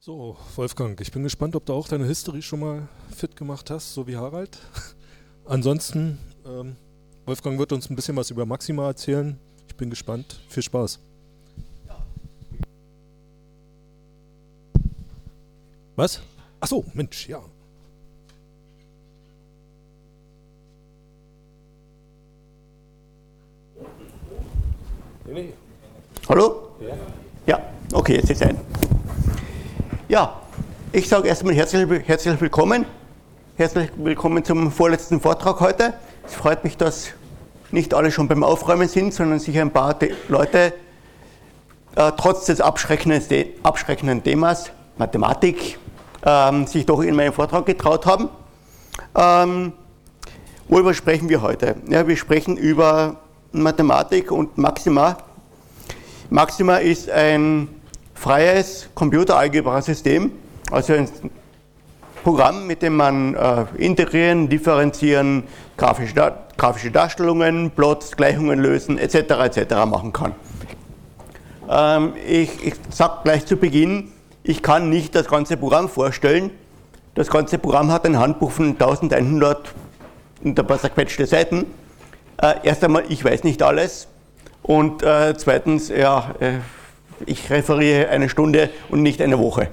So, Wolfgang, ich bin gespannt, ob du auch deine History schon mal fit gemacht hast, so wie Harald. Ansonsten, Wolfgang wird uns ein bisschen was über Maxima erzählen. Ich bin gespannt. Viel Spaß. Was? Ach so, Mensch, ja. Nee. Hallo? Ja, okay, jetzt ist ein. Ja, ich sage erstmal herzlich willkommen. Herzlich willkommen zum vorletzten Vortrag heute. Es freut mich, dass nicht alle schon beim Aufräumen sind, sondern sich ein paar Leute trotz des abschreckenden Themas Mathematik sich doch in meinen Vortrag getraut haben. Worüber sprechen wir heute? Ja, wir sprechen über Mathematik und Maxima. Maxima ist ein freies Computeralgebra-System, also ein Programm, mit dem man integrieren, differenzieren, grafische Darstellungen, Plots, Gleichungen lösen etc. machen kann. Ich sage gleich zu Beginn, ich kann nicht das ganze Programm vorstellen. Das ganze Programm hat ein Handbuch von 1100 und ein paar zerquetschte Seiten. Erst einmal, ich weiß nicht alles. Und zweitens, ja, ich referiere eine Stunde und nicht eine Woche.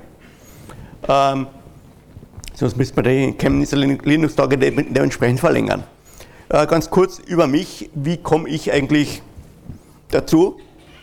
Sonst müsste man die Chemnitzer Linux-Tage dementsprechend verlängern. Ganz kurz über mich, wie komme ich eigentlich dazu?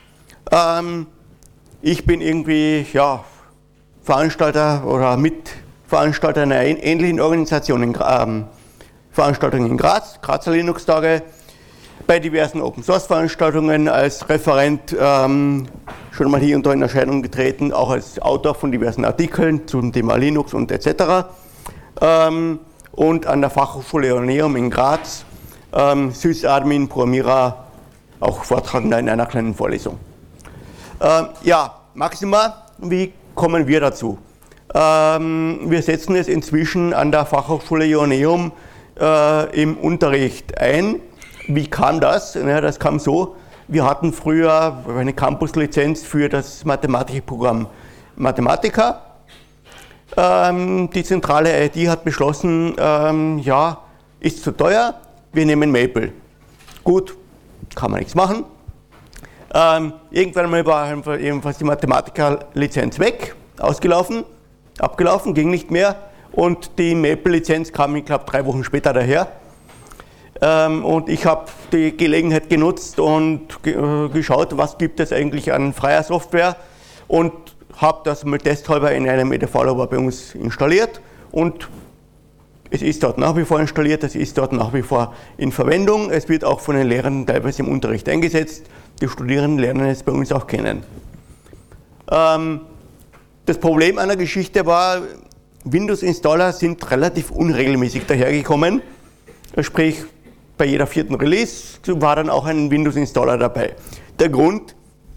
Ich bin irgendwie ja, Veranstalter oder Mitveranstalter einer ähnlichen Organisation, Veranstaltungen in Graz, Grazer Linux-Tage, bei diversen Open-Source-Veranstaltungen als Referent schon mal hier und da in Erscheinung getreten, auch als Autor von diversen Artikeln zum Thema Linux und etc. Und an der Fachhochschule Joanneum in Graz, Sysadmin, Programmierer, auch Vortragender in einer kleinen Vorlesung. Ja, Maxima, wie kommen wir dazu? Wir setzen es inzwischen an der Fachhochschule Joanneum im Unterricht ein. Wie kam das? Ja, das kam so, wir hatten früher eine Campus-Lizenz für das mathematische Programm Mathematica. Die zentrale IT hat beschlossen, ja, ist zu teuer, wir nehmen Maple. Gut, kann man nichts machen. Irgendwann mal war ebenfalls die Mathematica-Lizenz weg, abgelaufen, ging nicht mehr und die Maple-Lizenz kam, ich glaube, 3 Wochen später daher. Und ich habe die Gelegenheit genutzt und geschaut, was gibt es eigentlich an freier Software und habe das mal testhalber in einem EDV-Labor bei uns installiert und es ist dort nach wie vor installiert, es ist dort nach wie vor in Verwendung, es wird auch von den Lehrern teilweise im Unterricht eingesetzt, die Studierenden lernen es bei uns auch kennen. Das Problem an der Geschichte war, Windows-Installer sind relativ unregelmäßig dahergekommen, sprich bei jeder 4. Release war dann auch ein Windows-Installer dabei. Der Grund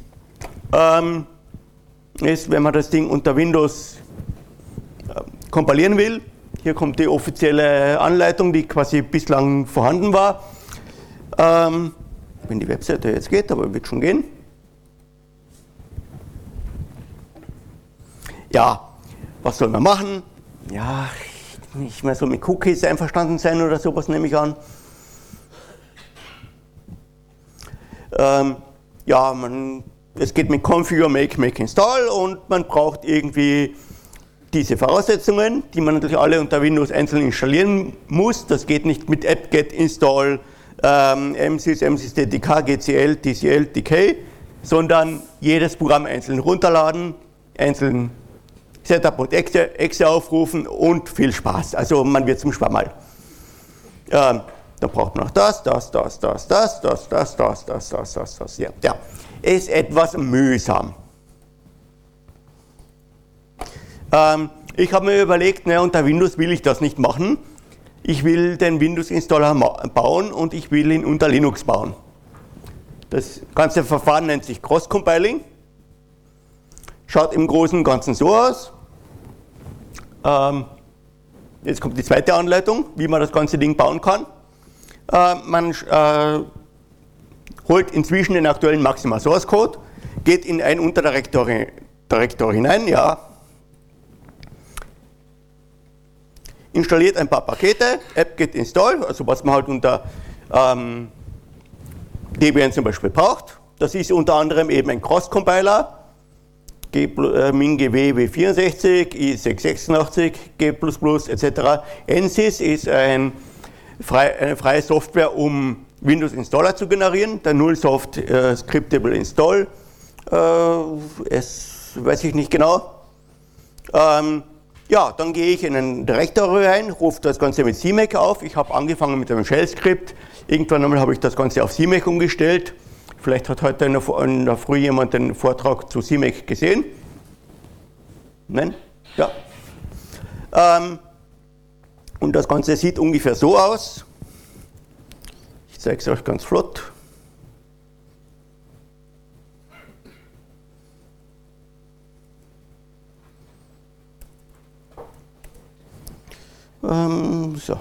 ist, wenn man das Ding unter Windows kompilieren will, hier kommt die offizielle Anleitung, die quasi bislang vorhanden war. Wenn die Webseite jetzt geht, aber wird schon gehen. Ja, was soll man machen? Ja, nicht mehr so mit Cookies einverstanden sein oder sowas, nehme ich an. Ja, es geht mit Configure, Make, Install und man braucht irgendwie diese Voraussetzungen, die man natürlich alle unter Windows einzeln installieren muss. Das geht nicht mit apt-get, install, msys-ddk, gcl, tcl, dk, sondern jedes Programm einzeln runterladen, einzeln Setup und Exe aufrufen und viel Spaß. Also man wird zum Schwammerl. Da braucht man noch das. Ja, ist etwas mühsam. Ich habe mir überlegt, unter Windows will ich das nicht machen. Ich will den Windows-Installer bauen und ich will ihn unter Linux bauen. Das ganze Verfahren nennt sich Cross-Compiling. Schaut im Großen und Ganzen so aus. Jetzt kommt die zweite Anleitung, wie man das ganze Ding bauen kann. Man holt inzwischen den aktuellen Maxima Source Code, geht in ein Unterdirektory hinein, ja, installiert ein paar Pakete, apt-get install, also was man halt unter Debian zum Beispiel braucht. Das ist unter anderem eben ein Cross-Compiler, MinGW W64, i686, G++ etc. NSYS ist eine freie Software, um Windows-Installer zu generieren. Der Nullsoft Scriptable Install, weiß ich nicht genau. Ja, dann gehe ich in ein Directory rein, rufe das Ganze mit CMake auf. Ich habe angefangen mit einem Shell-Skript. Irgendwann einmal habe ich das Ganze auf CMake umgestellt. Vielleicht hat heute in der Früh jemand den Vortrag zu CMake gesehen. Nein? Ja. Und das Ganze sieht ungefähr so aus. Ich zeige es euch ganz flott. So.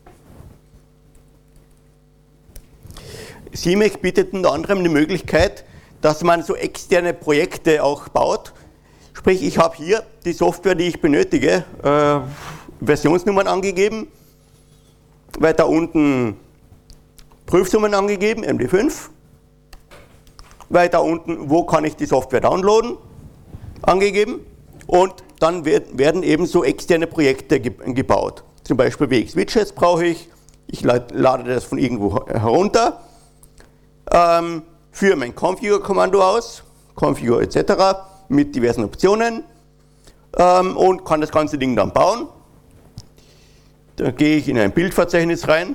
CMake bietet unter anderem die Möglichkeit, dass man so externe Projekte auch baut. Sprich, ich habe hier die Software, die ich benötige, Versionsnummern angegeben, weiter unten Prüfsummen angegeben, MD5, weiter unten, wo kann ich die Software downloaden, angegeben, und dann werden eben so externe Projekte gebaut. Zum Beispiel WX-Widgets brauche ich lade das von irgendwo herunter, führe mein Configure-Kommando aus, Configure etc. mit diversen Optionen und kann das ganze Ding dann bauen. Da gehe ich in ein Bildverzeichnis rein,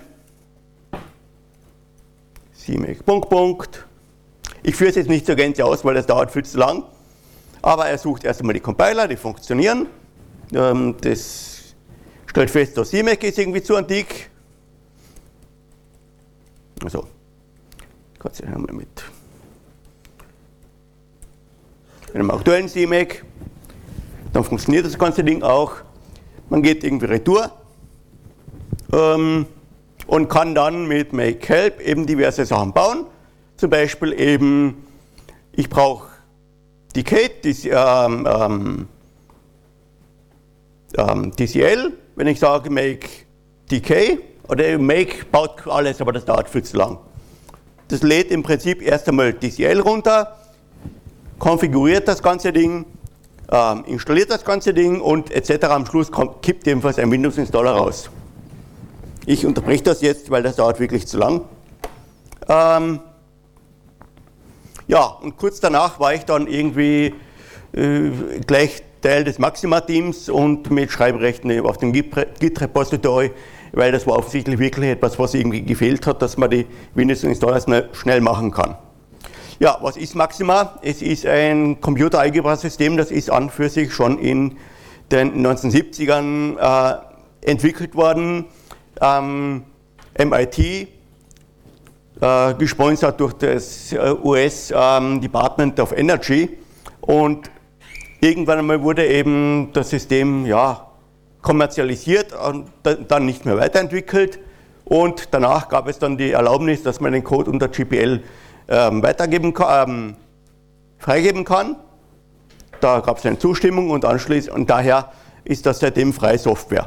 CMake Punkt. Ich führe es jetzt nicht zur Gänze aus, weil das dauert viel zu lang, aber er sucht erst einmal die Compiler, die funktionieren. Das stellt fest, dass CMake ist irgendwie zu antik. Also, Gott sei Dank mit einem aktuellen CMake. Dann funktioniert das ganze Ding auch. Man geht irgendwie retour und kann dann mit make help eben diverse Sachen bauen. Zum Beispiel eben, ich brauche Decade, DCL, wenn ich sage make decay, oder make baut alles, aber das dauert viel zu lang. Das lädt im Prinzip erst einmal DCL runter, konfiguriert das ganze Ding, installiert das ganze Ding und etc. Am Schluss kippt jedenfalls ein Windows-Installer raus. Ich unterbreche das jetzt, weil das dauert wirklich zu lang. Ja, und kurz danach war ich dann irgendwie gleich Teil des Maxima-Teams und mit Schreibrechten auf dem Git-Repository, weil das war offensichtlich wirklich etwas, was irgendwie gefehlt hat, dass man die Windows-Installer schnell machen kann. Ja, was ist Maxima? Es ist ein Computer-Algebra-System, das ist an für sich schon in den 1970ern entwickelt worden. MIT, gesponsert durch das US Department of Energy, und irgendwann einmal wurde eben das System kommerzialisiert und dann nicht mehr weiterentwickelt, und danach gab es dann die Erlaubnis, dass man den Code unter GPL freigeben kann. Da gab es eine Zustimmung und anschließend, und daher ist das seitdem freie Software.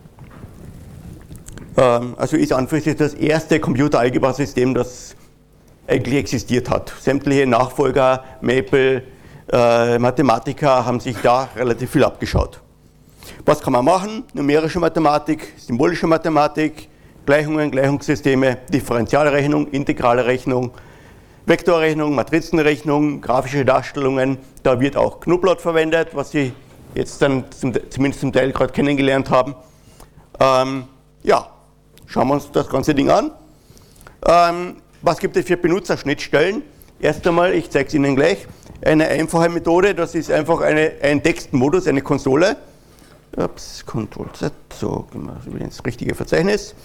Also ist an für sich das erste Computer-Algebra-System, das eigentlich existiert hat. Sämtliche Nachfolger, Maple, Mathematiker haben sich da relativ viel abgeschaut. Was kann man machen? Numerische Mathematik, symbolische Mathematik, Gleichungen, Gleichungssysteme, Differentialrechnung, integrale Rechnung, Vektorrechnung, Matrizenrechnung, grafische Darstellungen. Da wird auch Gnuplot verwendet, was Sie jetzt dann zumindest zum Teil gerade kennengelernt haben. Ja, schauen wir uns das ganze Ding an. Was gibt es für Benutzerschnittstellen? Erst einmal, ich zeige es Ihnen gleich, eine einfache Methode, das ist einfach ein Textmodus, eine Konsole. Ups, Ctrl-Z, so, gehen wir wieder ins richtige Verzeichnis.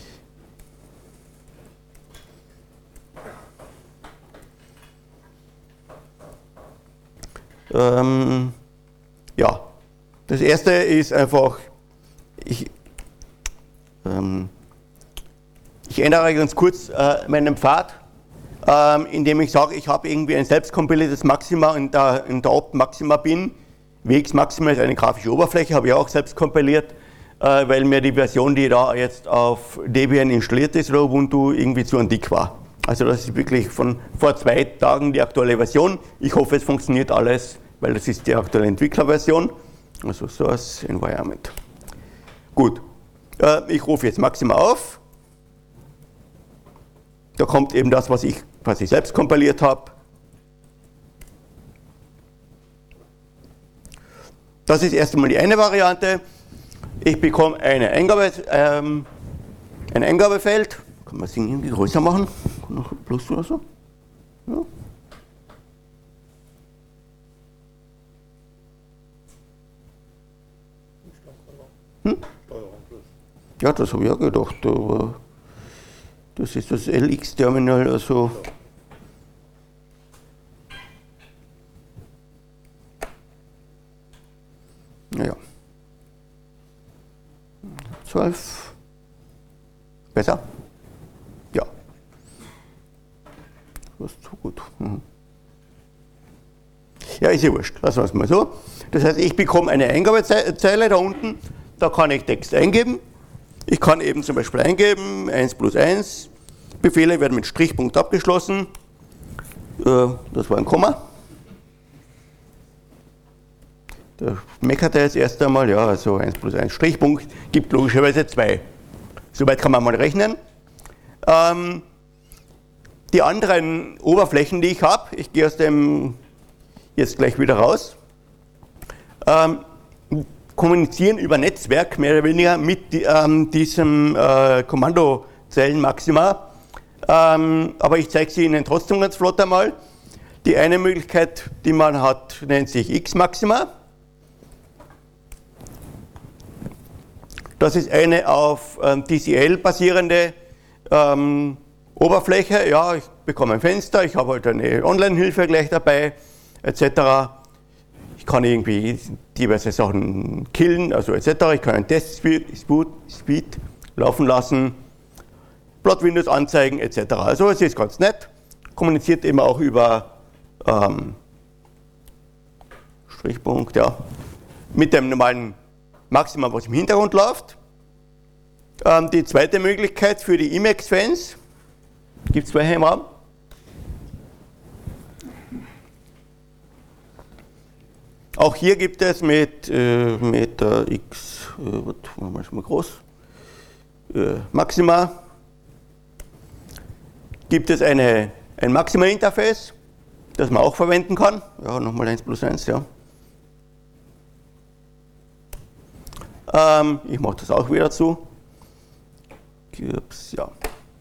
Ja, das erste ist einfach, ich ändere ganz kurz meinen Pfad, indem ich sage, ich habe irgendwie ein selbstkompiliertes Maxima in der Opt-Maxima-Bin. WX Maxima ist eine grafische Oberfläche, habe ich auch selbst kompiliert. weil mir die Version, die da jetzt auf Debian installiert ist, oder Ubuntu, irgendwie zu dick war. Also das ist wirklich von vor 2 Tagen die aktuelle Version. Ich hoffe, es funktioniert alles, weil das ist die aktuelle Entwicklerversion. Also Source Environment. Gut, ich rufe jetzt Maxima auf. Da kommt eben das, was ich selbst kompiliert habe. Das ist erst einmal die eine Variante. Ich bekomme ein Eingabefeld. Kann man das Ding irgendwie größer machen? Noch Plus oder so? Ja. Ja, das habe ich auch gedacht. Aber das ist das LX-Terminal, also. Naja. 12. Besser? Ja. Das ist zu gut. Ja, ist ja wurscht. Lassen wir es mal so. Das heißt, ich bekomme eine Eingabezeile da unten. Da kann ich Text eingeben. Ich kann eben zum Beispiel eingeben, 1 plus 1. Befehle werden mit Strichpunkt abgeschlossen. Das war ein Komma. Da meckert er jetzt erst einmal, ja, also 1 plus 1 Strichpunkt gibt logischerweise 2. Soweit kann man mal rechnen. Die anderen Oberflächen, die ich habe, ich gehe aus dem jetzt gleich wieder raus, kommunizieren über Netzwerk mehr oder weniger mit diesem Kommandozellen-Maxima. Aber ich zeige sie Ihnen trotzdem ganz flott einmal. Die eine Möglichkeit, die man hat, nennt sich X-Maxima. Das ist eine auf DCL basierende Oberfläche. Ja, ich bekomme ein Fenster, ich habe halt eine Online-Hilfe gleich dabei, etc. Ich kann irgendwie diverse Sachen killen, also etc. Ich kann einen Test-Speed laufen lassen, Plot-Windows anzeigen, etc. Also es ist ganz nett. Kommuniziert eben auch über Strichpunkt, ja, mit dem normalen Maxima, was im Hintergrund läuft. Die zweite Möglichkeit für die Emacs-Fans, gibt es welche im Raum? Auch hier gibt es mit X, was machen wir mal groß, Maxima, gibt es ein Maxima-Interface, das man auch verwenden kann. Ja, nochmal 1 plus 1, ja. Ich mache das auch wieder zu. Ups, ja.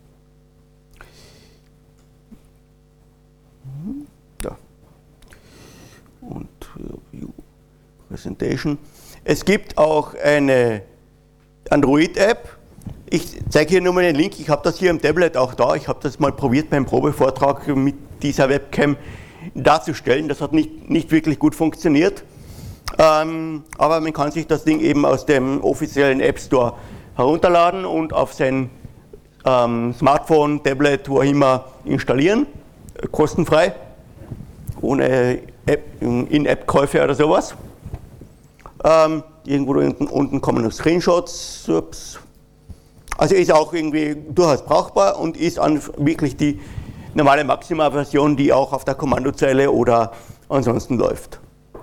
Ja. Und View Presentation. Es gibt auch eine Android-App. Ich zeige hier nur mal den Link. Ich habe das hier im Tablet auch da. Ich habe das mal probiert beim Probevortrag mit dieser Webcam darzustellen. Das hat nicht wirklich gut funktioniert. Aber man kann sich das Ding eben aus dem offiziellen App Store herunterladen und auf sein Smartphone, Tablet, wo auch immer installieren, kostenfrei, ohne In-App-Käufe oder sowas. Irgendwo unten kommen noch Screenshots. Ups. Also ist auch irgendwie durchaus brauchbar und ist wirklich die normale Maxima-Version, die auch auf der Kommandozeile oder ansonsten läuft.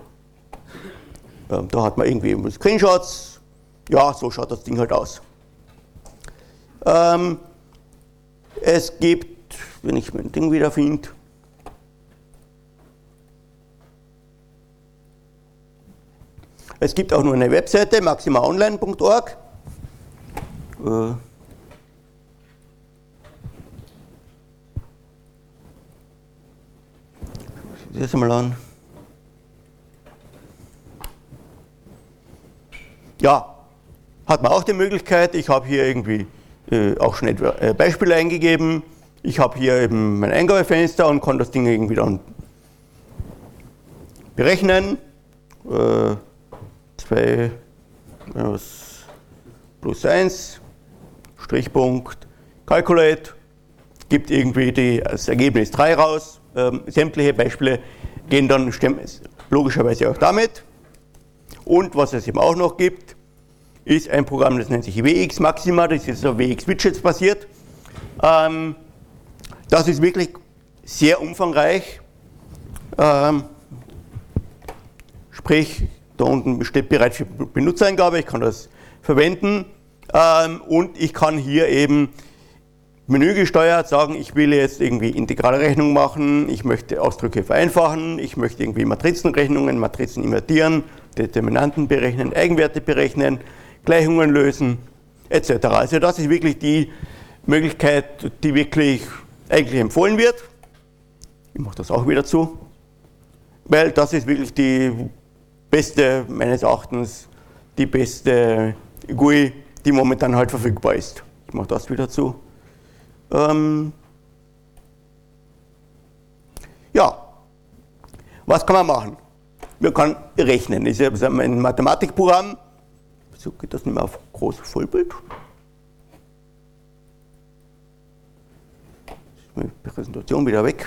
Da hat man irgendwie Screenshots. Ja, so schaut das Ding halt aus. Es gibt, wenn ich mein Ding wieder finde, es gibt auch nur eine Webseite, maximaonline.org. Das mal an. Ja, hat man auch die Möglichkeit. Ich habe hier irgendwie auch schon Beispiele eingegeben. Ich habe hier eben mein Eingabefenster und kann das Ding irgendwie dann berechnen. 2 plus 1, Strichpunkt, Calculate, gibt irgendwie das Ergebnis 3 raus. Sämtliche Beispiele gehen dann logischerweise auch damit. Und was es eben auch noch gibt, ist ein Programm, das nennt sich WX Maxima, das ist auf WX Widgets basiert. Das ist wirklich sehr umfangreich. Sprich, da unten steht bereit für Benutzereingabe, ich kann das verwenden und ich kann hier eben menügesteuert sagen, ich will jetzt irgendwie integrale Rechnung machen, ich möchte Ausdrücke vereinfachen, ich möchte irgendwie Matrizenrechnungen, Matrizen invertieren, Determinanten berechnen, Eigenwerte berechnen, Gleichungen lösen, etc. Also das ist wirklich die Möglichkeit, die wirklich eigentlich empfohlen wird. Ich mache das auch wieder zu, weil das ist wirklich die beste, meines Erachtens, die beste GUI, die momentan halt verfügbar ist. Ich mache das wieder zu. Ja, was kann man machen? Man kann rechnen. Das ist ein Mathematikprogramm. So geht das nicht mehr auf großes Vollbild. Die Präsentation wieder weg.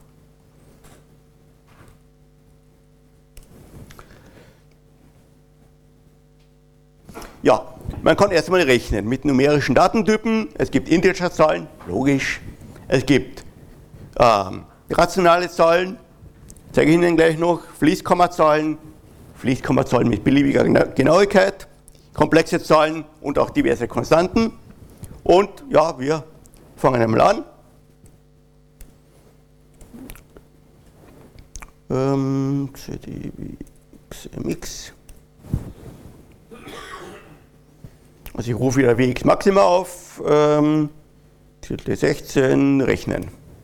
Ja, man kann erstmal rechnen mit numerischen Datentypen. Es gibt Integerzahlen, logisch. Es gibt rationale Zahlen, zeige ich Ihnen gleich noch, Fließkommazahlen mit beliebiger Genauigkeit, komplexe Zahlen und auch diverse Konstanten. Und ja, wir fangen einmal an. CDWXMX. Also ich rufe wieder WX Maxima auf, Titel 16, rechnen.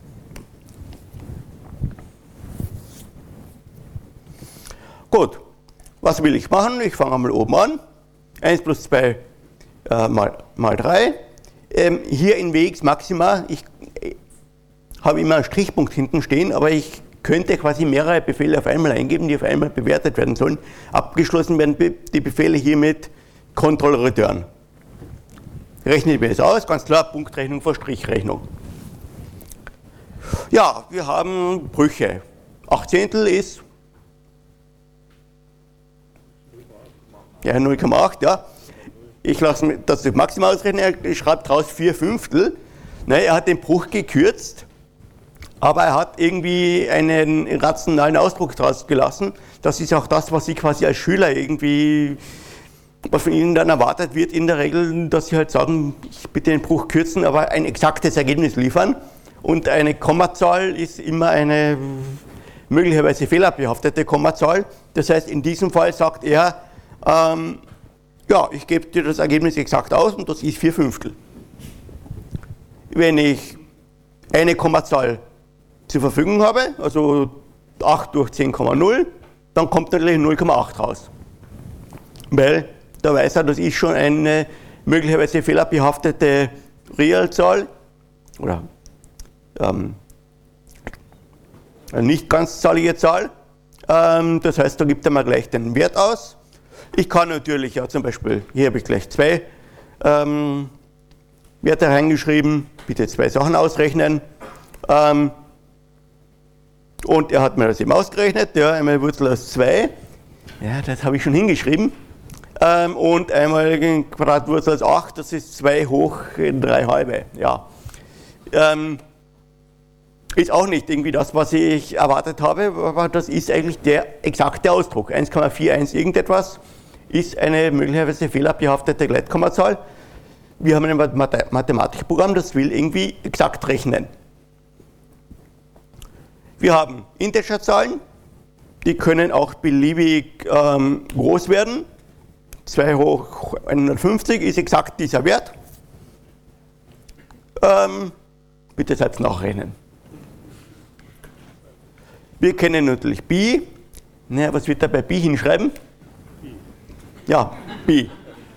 Gut, was will ich machen? Ich fange einmal oben an. 1 plus 2 mal 3. Hier in WX Maxima, ich habe immer einen Strichpunkt hinten stehen, aber ich könnte quasi mehrere Befehle auf einmal eingeben, die auf einmal bewertet werden sollen. Abgeschlossen werden die Befehle hier mit Control Return. Rechnen wir es aus, ganz klar, Punktrechnung vor Strichrechnung. Ja, wir haben Brüche. 8 Zehntel ist 0,8, ja. Ich lasse das maximal ausrechnen, er schreibt raus 4 Fünftel. Er hat den Bruch gekürzt, aber er hat irgendwie einen rationalen Ausdruck daraus gelassen. Das ist auch das, was ich quasi als Schüler irgendwie, was von Ihnen dann erwartet wird, in der Regel, dass Sie halt sagen, ich bitte den Bruch kürzen, aber ein exaktes Ergebnis liefern. Und eine Kommazahl ist immer eine möglicherweise fehlerbehaftete Kommazahl. Das heißt, in diesem Fall sagt er, ja, ich gebe dir das Ergebnis exakt aus und das ist 4 Fünftel. Wenn ich eine Kommazahl zur Verfügung habe, also 8 durch 10,0, dann kommt natürlich 0,8 raus. Weil da weiß er, das ist schon eine möglicherweise fehlerbehaftete Realzahl oder eine nicht ganzzahlige Zahl. Das heißt, da gibt er mir gleich den Wert aus. Ich kann natürlich ja zum Beispiel, hier habe ich gleich 2 Werte reingeschrieben, bitte 2 Sachen ausrechnen. Und er hat mir das eben ausgerechnet, ja, einmal Wurzel aus 2, ja, das habe ich schon hingeschrieben. Und einmal Quadratwurzel aus 8, das ist 2 hoch 3 halbe. Ja. Ist auch nicht irgendwie das, was ich erwartet habe, aber das ist eigentlich der exakte Ausdruck. 1,41 irgendetwas ist eine möglicherweise fehlerbehaftete Gleitkommazahl. Wir haben ein Mathematikprogramm, das will irgendwie exakt rechnen. Wir haben Integerzahlen, die können auch beliebig groß werden. 2 hoch 150 ist exakt dieser Wert. Bitte selbst nachrechnen. Wir kennen natürlich Pi. Naja, was wird da bei Pi hinschreiben? Ja, Pi.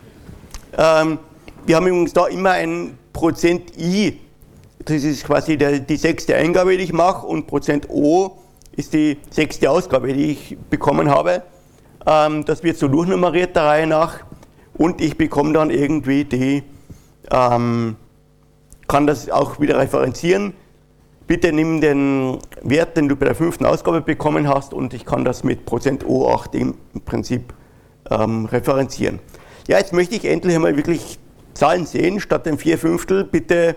Wir haben übrigens da immer ein Prozent I. Das ist quasi die 6. Eingabe, die ich mache, und Prozent O ist die 6. Ausgabe, die ich bekommen habe. Das wird so durchnummeriert der Reihe nach und ich bekomme dann irgendwie die, kann das auch wieder referenzieren. Bitte nimm den Wert, den du bei der 5. Ausgabe bekommen hast, und ich kann das mit Prozent O8 im Prinzip referenzieren. Ja, jetzt möchte ich endlich einmal wirklich Zahlen sehen, statt dem 4/5 bitte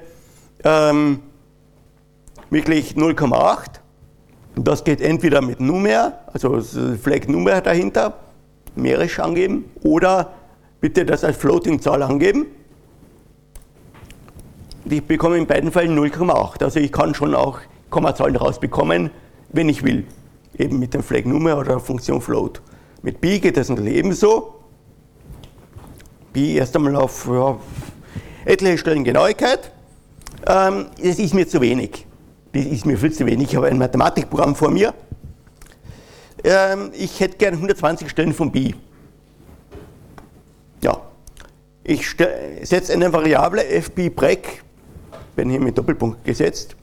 wirklich 0,8. Und das geht entweder mit Numer, also Flag Numer dahinter, numerisch angeben, oder bitte das als Floating-Zahl angeben. Ich bekomme in beiden Fällen 0,8. Also ich kann schon auch Kommazahlen rausbekommen, wenn ich will. Eben mit dem Flag Numer oder der Funktion Float. Mit Pi geht das natürlich ebenso. Pi erst einmal auf etliche Stellen Genauigkeit. Das ist mir zu wenig. Das ist mir viel zu wenig. Ich habe ein Mathematikprogramm vor mir. Ich hätte gern 120 Stellen von Pi. Ja. Ich setze eine Variable fp break, wenn hier mit Doppelpunkt gesetzt,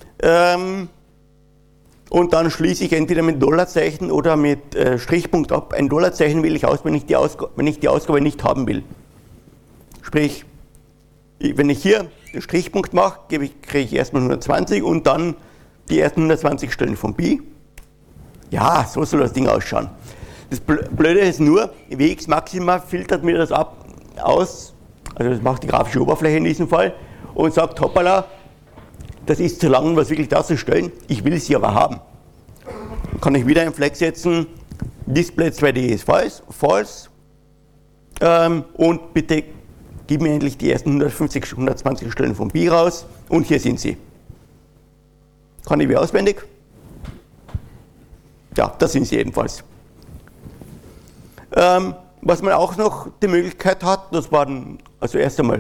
und dann schließe ich entweder mit Dollarzeichen oder mit Strichpunkt ab. Ein Dollarzeichen wähle ich aus, wenn ich die Ausgabe nicht haben will. Sprich, wenn ich hier den Strichpunkt mache, kriege ich erstmal 120 und dann die ersten 120 Stellen von Pi. Ja, so soll das Ding ausschauen. Das Blöde ist nur, Wx Maxima filtert mir das aus, also das macht die grafische Oberfläche in diesem Fall, und sagt, hoppala, das ist zu lang, um das wirklich darzustellen, ich will sie aber haben. Dann kann ich wieder einen Flag setzen, Display 2D ist false, und bitte gib mir endlich die ersten 120 Stellen von Pi raus, und hier sind sie. Kann ich wie auswendig? Ja, das sind sie ebenfalls. Was man auch noch die Möglichkeit hat, das waren also erst einmal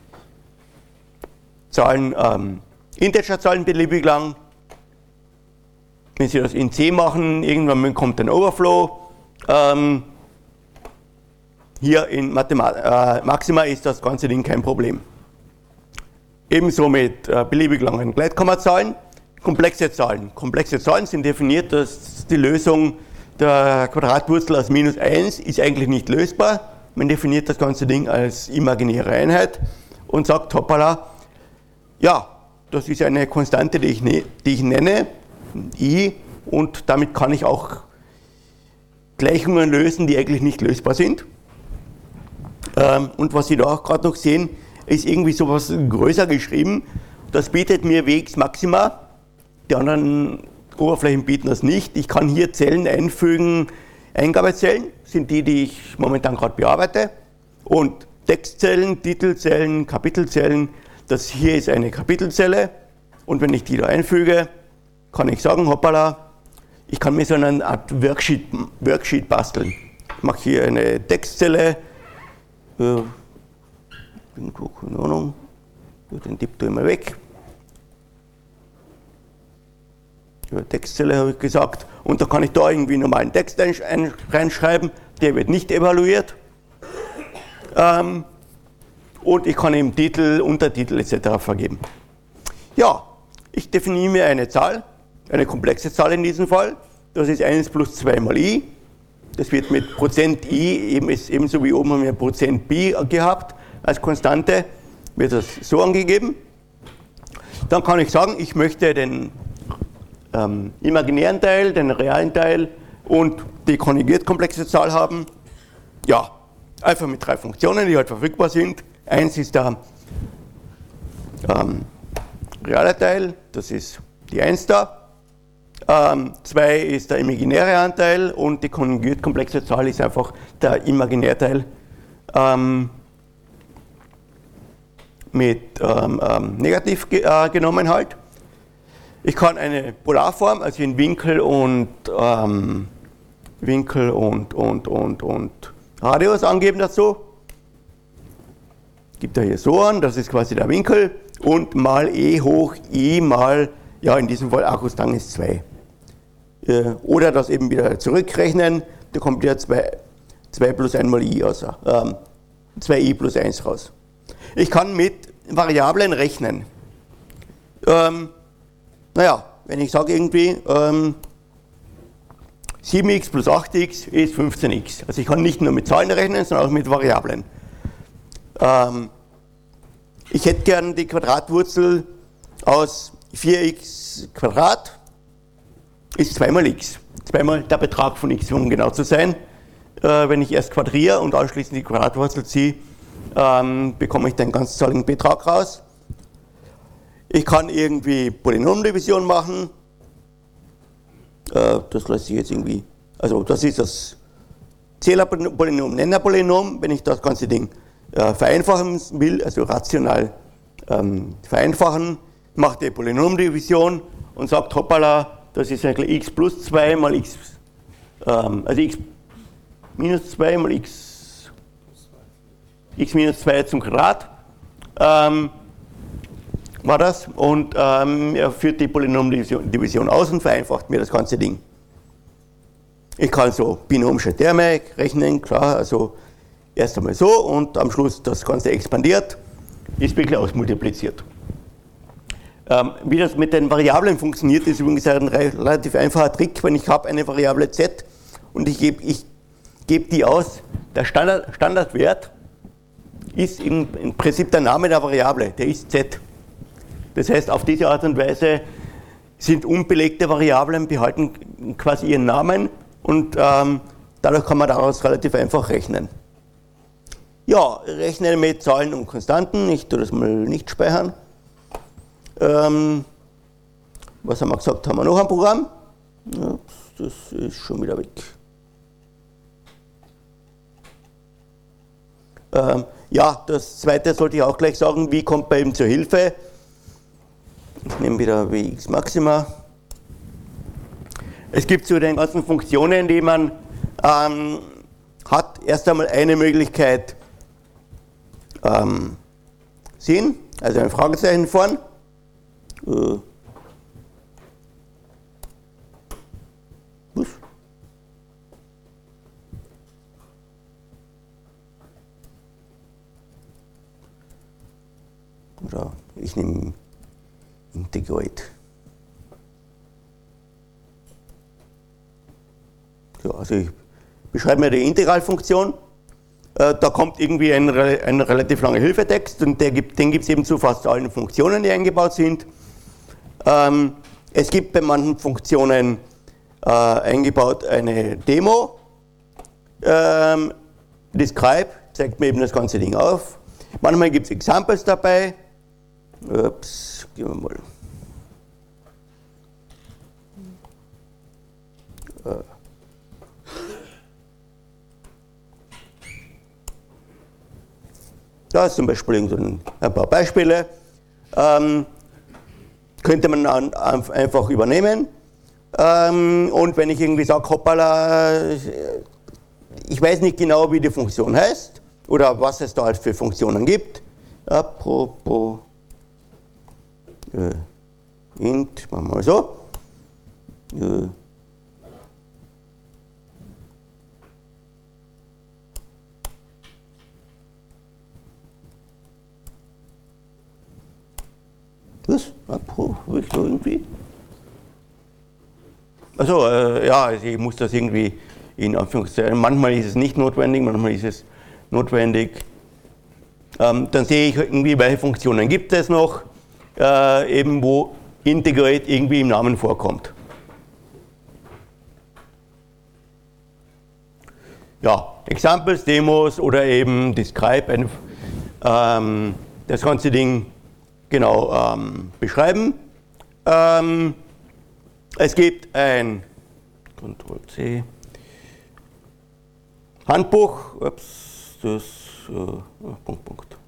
Zahlen, Integerzahlen beliebig lang. Wenn Sie das in C machen, irgendwann kommt ein Overflow. Hier in Maxima ist das ganze Ding kein Problem. Ebenso mit beliebig langen Gleitkommazahlen. Komplexe Zahlen. Komplexe Zahlen sind definiert, dass die Lösung der Quadratwurzel aus -1 ist eigentlich nicht lösbar. Man definiert das ganze Ding als imaginäre Einheit und sagt, hoppala, ja, das ist eine Konstante, die ich nenne, I, und damit kann ich auch Gleichungen lösen, die eigentlich nicht lösbar sind. Und was Sie da auch gerade noch sehen, ist irgendwie sowas größer geschrieben. Das bietet mir Wx Maxima. Die anderen Oberflächen bieten das nicht. Ich kann hier Zellen einfügen. Eingabezellen sind die ich momentan gerade bearbeite. Und Textzellen, Titelzellen, Kapitelzellen. Das hier ist eine Kapitelzelle. Und wenn ich die da einfüge, kann ich sagen, hoppala, ich kann mir so eine Art Worksheet basteln. Ich mache hier eine Textzelle. Keine Ahnung. Den Tipp tue ich mal weg. Textzelle habe ich gesagt, und da kann ich da irgendwie normalen Text reinschreiben, der wird nicht evaluiert. Und ich kann eben Titel, Untertitel etc. vergeben. Ja, ich definiere mir eine Zahl, eine komplexe Zahl in diesem Fall, das ist 1 plus 2 mal i. Das wird mit Prozent i, ebenso wie oben haben wir Prozent Pi gehabt, als Konstante, wird das so angegeben. Dann kann ich sagen, ich möchte den imaginären Teil, den realen Teil und die konjugiert komplexe Zahl haben. Ja, einfach mit 3 Funktionen, die halt verfügbar sind. 1 ist der reale Teil, das ist die 1 da. 2 ist der imaginäre Anteil und die konjugiert komplexe Zahl ist einfach der Imaginärteil mit negativ genommen halt. Ich kann eine Polarform, also in Winkel und Radius angeben dazu. Gibt er hier so an, das ist quasi der Winkel, und mal e hoch i mal, ja in diesem Fall Akkustang ist 2. Oder das eben wieder zurückrechnen, da kommt wieder 2 plus 1 mal i raus, 2i plus 1 raus. Ich kann mit Variablen rechnen. Naja, wenn ich sage irgendwie 7x plus 8x ist 15x. Also ich kann nicht nur mit Zahlen rechnen, sondern auch mit Variablen. Ich hätte gern die Quadratwurzel aus 4x Quadrat ist 2 mal x. 2 mal der Betrag von x, um genau zu sein. Wenn ich erst quadriere und anschließend die Quadratwurzel ziehe, bekomme ich den ganzzahligen Betrag raus. Ich kann irgendwie Polynomdivision machen. Das lässt sich jetzt irgendwie, also das ist das Zählerpolynom, Nennerpolynom. Wenn ich das ganze Ding vereinfachen will, also rational vereinfachen, macht die Polynomdivision und sagt, hoppala, das ist eigentlich x plus 2 mal x, also x minus 2 mal x minus 2 zum Quadrat, war das, und er führt die Polynomdivision aus und vereinfacht mir das ganze Ding. Ich kann so binomische Terme rechnen, klar, also erst einmal so und am Schluss das Ganze expandiert, ist wirklich ausmultipliziert. Wie das mit den Variablen funktioniert, ist übrigens ein relativ einfacher Trick. Wenn ich habe eine Variable z und ich gebe die aus, der Standardwert ist im Prinzip der Name der Variable, der ist z. Das heißt, auf diese Art und Weise sind unbelegte Variablen behalten quasi ihren Namen und dadurch kann man daraus relativ einfach rechnen. Ja, rechnen mit Zahlen und Konstanten, ich tue das mal nicht speichern. Was haben wir gesagt? Haben wir noch ein Programm? Ja, das ist schon wieder weg. Ja, das zweite sollte ich auch gleich sagen, wie kommt man eben zur Hilfe? Ich nehme wieder Wx Maxima. Es gibt zu den ganzen Funktionen, die man hat, erst einmal eine Möglichkeit, sehen, also ein Fragezeichen vorn. Was? Oder ich nehme Integroid. Ja, also ich beschreibe mir die Integralfunktion. Da kommt irgendwie ein relativ langer Hilfetext und den gibt es eben zu fast allen Funktionen, die eingebaut sind. Es gibt bei manchen Funktionen eingebaut eine Demo. Describe zeigt mir eben das ganze Ding auf. Manchmal gibt es Examples dabei. Ups, gehen wir mal. Da ist zum Beispiel ein paar Beispiele. Könnte man einfach übernehmen. Und wenn ich irgendwie sage, hoppala, ich weiß nicht genau, wie die Funktion heißt oder was es da halt für Funktionen gibt. Apropos int, machen wir mal so. Was? Apropos, ich irgendwie. Also ja, also ich muss das irgendwie in Anführungszeichen, manchmal ist es nicht notwendig, manchmal ist es notwendig. Dann sehe ich irgendwie, welche Funktionen gibt es noch, eben wo Integrate irgendwie im Namen vorkommt. Ja, Examples, Demos oder eben Describe, das ganze Ding genau beschreiben. Es gibt ein Ctrl-C Handbuch, Punkt.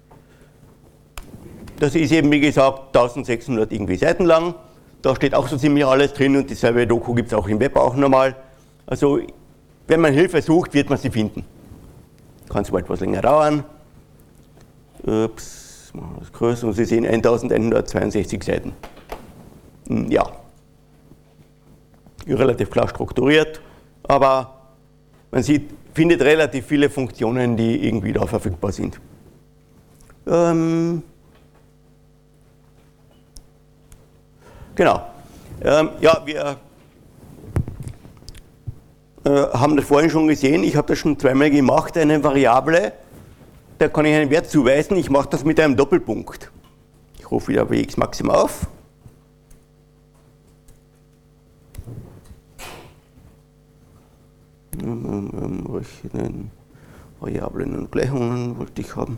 Das ist eben, wie gesagt, 1600 irgendwie Seiten lang. Da steht auch so ziemlich alles drin und dieselbe Doku gibt es auch im Web auch nochmal. Also, wenn man Hilfe sucht, wird man sie finden. Kann zwar etwas länger dauern. Ups, machen wir das größer und Sie sehen 1162 Seiten. Ja. Relativ klar strukturiert, aber man sieht, findet relativ viele Funktionen, die irgendwie da verfügbar sind. Genau. Ja, wir haben das vorhin schon gesehen, ich habe das schon zweimal gemacht, eine Variable, da kann ich einen Wert zuweisen, ich mache das mit einem Doppelpunkt. Ich rufe wieder Wx Maxima auf. Welche Variablen und Gleichungen wollte ich haben?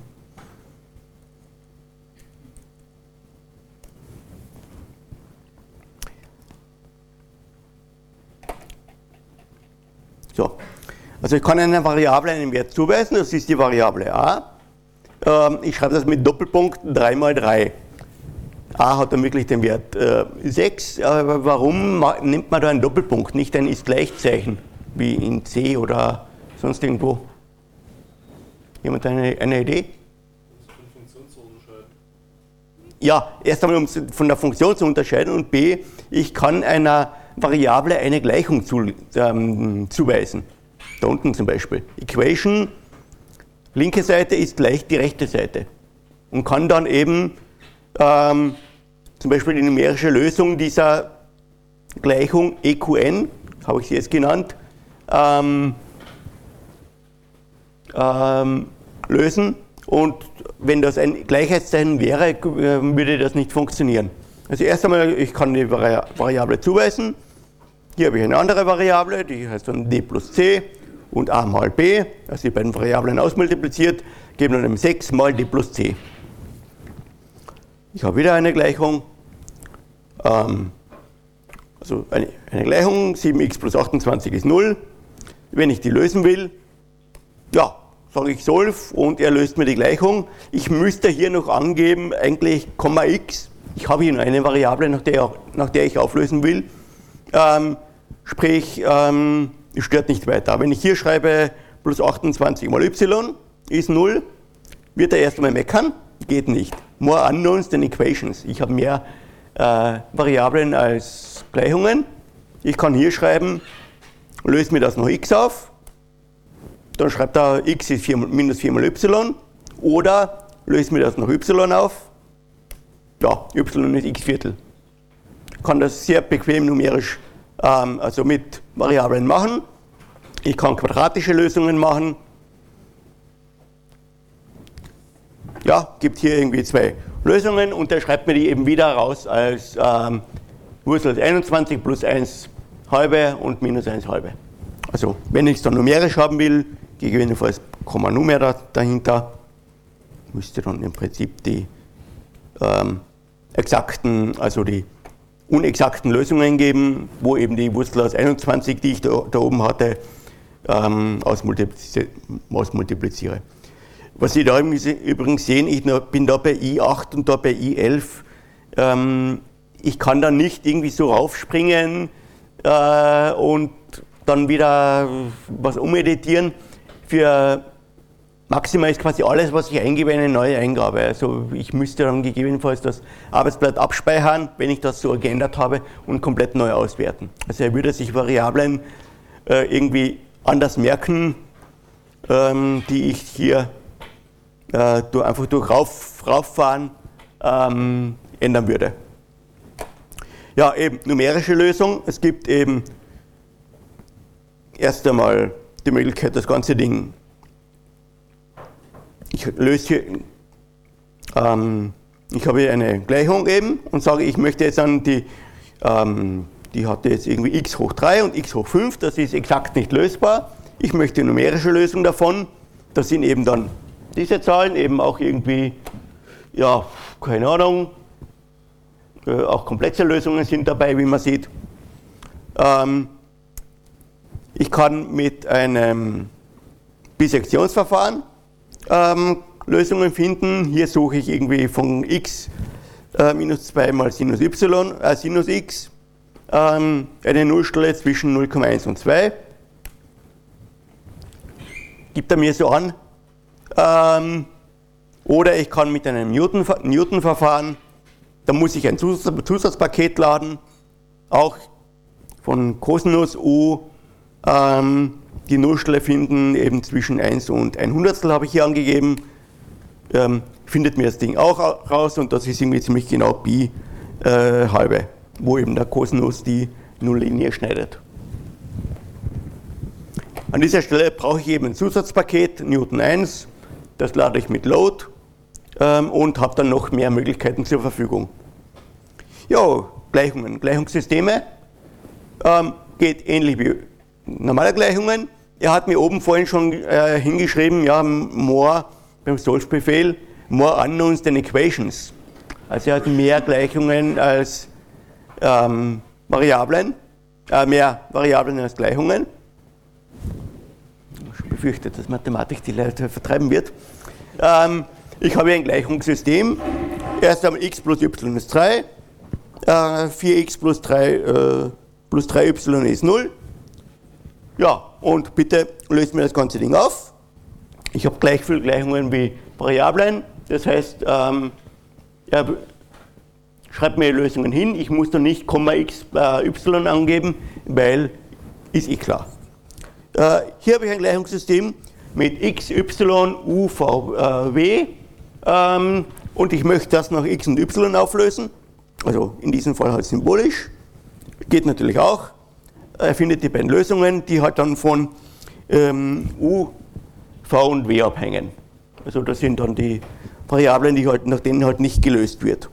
So, also ich kann einer Variable einen Wert zuweisen, das ist die Variable a. Ich schreibe das mit Doppelpunkt 3 mal 3. A hat dann wirklich den Wert 6, aber warum nimmt man da einen Doppelpunkt, nicht ein Ist-Gleichzeichen, wie in C oder sonst irgendwo? Jemand eine Idee? Von Funktion zu unterscheiden. Ja, erst einmal, um es von der Funktion zu unterscheiden, und b, ich kann einer Variable eine Gleichung zuweisen. Da unten zum Beispiel. Equation, linke Seite ist gleich die rechte Seite. Und kann dann eben zum Beispiel die numerische Lösung dieser Gleichung EQN, habe ich sie jetzt genannt, lösen. Und wenn das ein Gleichheitszeichen wäre, würde das nicht funktionieren. Also erst einmal, ich kann die Variable zuweisen. Hier habe ich eine andere Variable, die heißt dann d plus c und a mal b. Also die beiden Variablen ausmultipliziert, geben dann eben 6 mal d plus c. Ich habe wieder eine Gleichung. Also eine Gleichung, 7x plus 28 ist 0. Wenn ich die lösen will, ja, sage ich solve und er löst mir die Gleichung. Ich müsste hier noch angeben, eigentlich Komma x. Ich habe hier nur eine Variable, nach der ich auflösen will. Sprich, es stört nicht weiter. Wenn ich hier schreibe, plus 28 mal y ist 0, wird er erst einmal meckern. Geht nicht. More unknowns than equations. Ich habe mehr Variablen als Gleichungen. Ich kann hier schreiben, löse mir das noch x auf. Dann schreibt er, x ist minus 4 mal y. Oder löse mir das noch y auf. Ja, y ist x Viertel. Ich kann das sehr bequem numerisch, also mit Variablen machen. Ich kann quadratische Lösungen machen. Ja, gibt hier irgendwie zwei Lösungen und der schreibt mir die eben wieder raus als Wurzel aus 21 plus 1 halbe und minus 1 halbe. Also wenn ich es dann numerisch haben will, gegebenenfalls Komma Nummer dahinter, müsste dann im Prinzip die exakten, also die unexakten Lösungen geben, wo eben die Wurzel aus 21, die ich da oben hatte, ausmultipliziere. Was Sie da übrigens sehen, ich bin da bei I8 und da bei I11. Ich kann da nicht irgendwie so raufspringen und dann wieder was umeditieren. Für maximal ist quasi alles, was ich eingebe, eine neue Eingabe. Also ich müsste dann gegebenenfalls das Arbeitsblatt abspeichern, wenn ich das so geändert habe, und komplett neu auswerten. Also er würde sich Variablen irgendwie anders merken, die ich hier einfach durch Rauffahren ändern würde. Ja, eben numerische Lösung. Es gibt eben erst einmal die Möglichkeit, das ganze Ding, ich löse hier, ich habe hier eine Gleichung eben und sage, ich möchte jetzt dann die hatte jetzt irgendwie x hoch 3 und x hoch 5, das ist exakt nicht lösbar. Ich möchte eine numerische Lösung davon, das sind eben dann diese Zahlen, eben auch irgendwie, ja, keine Ahnung, auch komplexe Lösungen sind dabei, wie man sieht. Ich kann mit einem Bisektionsverfahren Lösungen finden. Hier suche ich irgendwie von x minus 2 mal Sinus y, Sinus x, eine Nullstelle zwischen 0,1 und 2. Gibt er mir so an. Oder ich kann mit einem Newton-Verfahren, da muss ich ein Zusatzpaket laden, auch von Cosinus u, die Nullstelle finden, eben zwischen 1 und 1/100 habe ich hier angegeben, findet mir das Ding auch raus und das ist irgendwie ziemlich genau Pi halbe, wo eben der Cosinus die Nulllinie schneidet. An dieser Stelle brauche ich eben ein Zusatzpaket, Newton 1, das lade ich mit Load und habe dann noch mehr Möglichkeiten zur Verfügung. Ja, Gleichungen, Gleichungssysteme, geht ähnlich wie normale Gleichungen. er hat mir oben vorhin schon hingeschrieben, ja, more beim Solve-Befehl, more unknowns than equations. Also er hat mehr Gleichungen als Variablen, mehr Variablen als Gleichungen. Ich befürchte, dass Mathematik die Leute vertreiben wird. Ich habe hier ein Gleichungssystem. Erst einmal x plus y ist 3, 4x plus 3y ist 0. Ja, und bitte löst mir das ganze Ding auf. Ich habe gleich viele Gleichungen wie Variablen. Das heißt, er schreibt mir Lösungen hin. Ich muss da nicht x y angeben, weil ist klar. Hier habe ich ein Gleichungssystem mit x, y, u, v, w. Und ich möchte das nach x und y auflösen. Also in diesem Fall halt symbolisch. Geht natürlich auch. Er findet die beiden Lösungen, die halt dann von u, v und w abhängen. Also das sind dann die Variablen, nach denen halt nicht gelöst wird.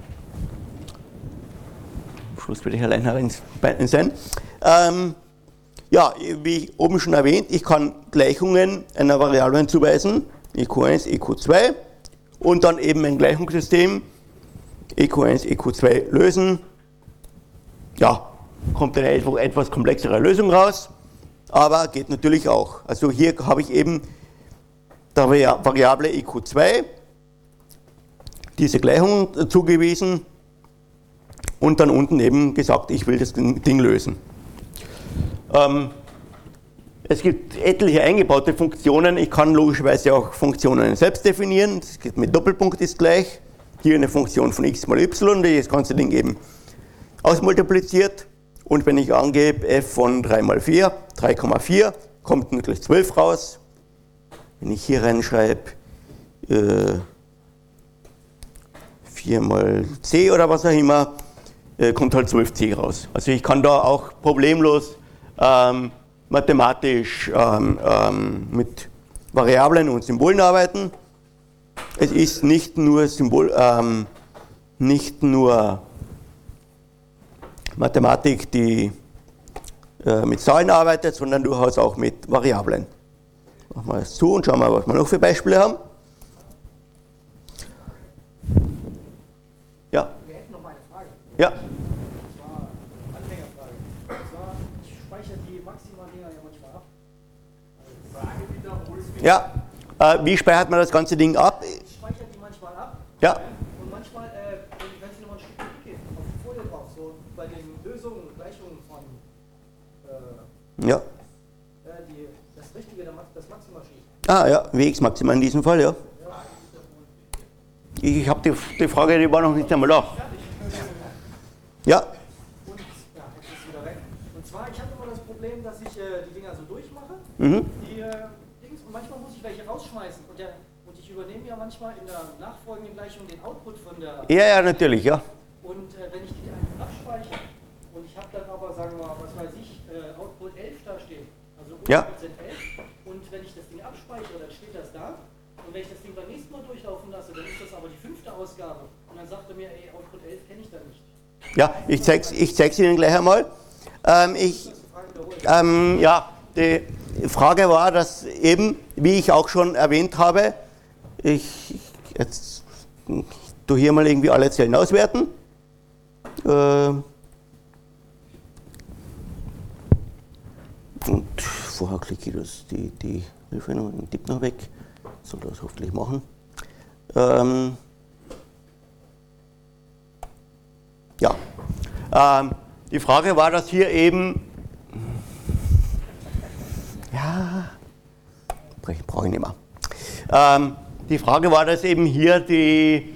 Am Schluss werde ich allein sein. Ja, wie oben schon erwähnt, ich kann Gleichungen einer Variable zuweisen, EQ1, EQ2, und dann eben ein Gleichungssystem, EQ1, EQ2 lösen. Ja, kommt eine etwas komplexere Lösung raus, aber geht natürlich auch. Also hier habe ich eben der Variable EQ2 diese Gleichung zugewiesen und dann unten eben gesagt, ich will das Ding lösen. Es gibt etliche eingebaute Funktionen. Ich kann logischerweise auch Funktionen selbst definieren. Das geht mit Doppelpunkt ist gleich. Hier eine Funktion von x mal y, die das ganze Ding eben ausmultipliziert. Und wenn ich angebe f von 3 mal 4, 3,4, kommt natürlich 12 raus. Wenn ich hier reinschreibe 4 mal c oder was auch immer, kommt halt 12c raus. Also ich kann da auch problemlos mathematisch mit Variablen und Symbolen arbeiten. Es ist nicht nur Mathematik, die mit Zahlen arbeitet, sondern durchaus auch mit Variablen. Machen wir das zu und schauen mal, was wir noch für Beispiele haben. Ja. Wir hätten noch mal eine Frage. Ja. Und zwar Anfängerfrage. Und zwar, ich speichere die Maximaldinger ja manchmal ab. Frage wiederholst du. Ja. Wie speichert man das ganze Ding ab? Ich speichere die manchmal ab. Ja. Und manchmal, wenn Sie nochmal ein Stück zurückgehen, auf die Folie drauf, so bei den Lösungen und Gleichungen von Ja. das Richtige, das Maximalschicht. Ah ja, Wx Maxima in diesem Fall, ja. Ich habe die Frage, die war noch nicht einmal da. Ja. Und ja, jetzt ist wieder weg. Und zwar, ich habe immer das Problem, dass ich die Dinger so durchmache, die Dings, und manchmal muss ich welche rausschmeißen. Und ich übernehme ja manchmal in der nachfolgenden Gleichung den Output von der. Ja, natürlich, ja. Und wenn ich die einfach abspeichere und ich habe dann aber, sagen wir mal, was weiß ich, Output 11 da stehen, also Ja. sind 11, und wenn ich das Ding abspeichere, dann steht das da. Und wenn ich das Ding beim nächsten Mal durchlaufen lasse, dann ist das aber die 5. Ausgabe. Und dann sagt er mir, ey, Output 11 kenne ich da nicht. Ja, ich zeig's Ihnen gleich einmal. Ja, die Frage war, dass eben, wie ich auch schon erwähnt habe, ich tue hier mal irgendwie alle Zellen auswerten. Und vorher klicke ich die Hilfe noch, den Tipp noch weg. Soll das hoffentlich machen. Ja, die Frage war, dass hier eben, ja, brauche ich nicht mehr. Die Frage war, dass eben hier die